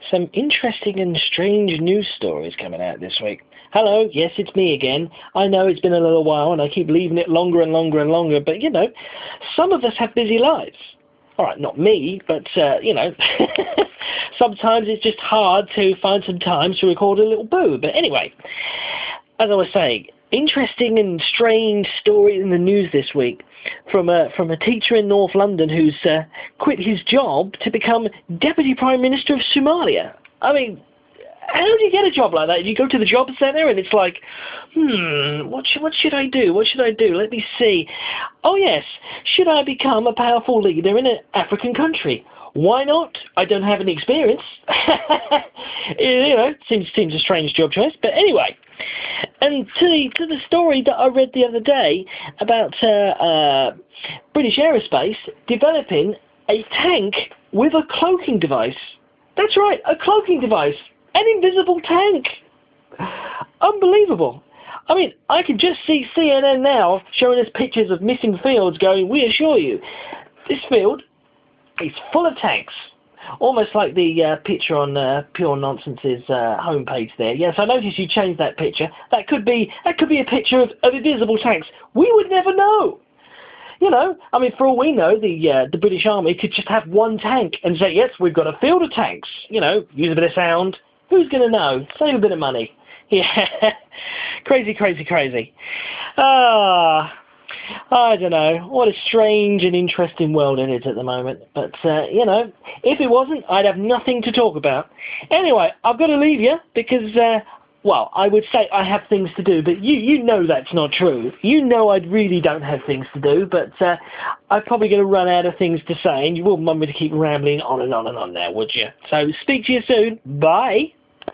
Some interesting and strange news stories coming out this week. Hello, yes, it's me again. I know it's been a little while and I keep leaving it longer and longer and longer, but, some of us have busy lives. All right, not me, but, sometimes it's just hard to find some time to record a little boo. But anyway, as I was saying, interesting and strange story in the news this week from a teacher in North London who's quit his job to become Deputy Prime Minister of Somalia. I mean, how do you get a job like that? You go to the job centre and it's like, what should I do? What should I do? Let me see. Oh yes, should I become a powerful leader in an African country? Why not? I don't have any experience. Seems a strange job choice. But anyway, and to the story that I read the other day about British Aerospace developing a tank with a cloaking device. That's right, a cloaking device. An invisible tank. Unbelievable. I mean, I can just see CNN now showing us pictures of missing fields going, we assure you, this field is full of tanks. Almost like the picture on Pure Nonsense's homepage there. Yes, I noticed you changed that picture. That could be a picture of invisible tanks. We would never know. I mean, for all we know, the British Army could just have one tank and say, yes, we've got a field of tanks. Use a bit of sound. Who's going to know? Save a bit of money. Yeah. Crazy, crazy, crazy. I don't know. What a strange and interesting world it is at the moment. But, if it wasn't, I'd have nothing to talk about. Anyway, I've got to leave you because, I would say I have things to do, but you know that's not true. You know I really don't have things to do, but I'm probably going to run out of things to say, and you wouldn't want me to keep rambling on and on and on now, would you? So speak to you soon. Bye.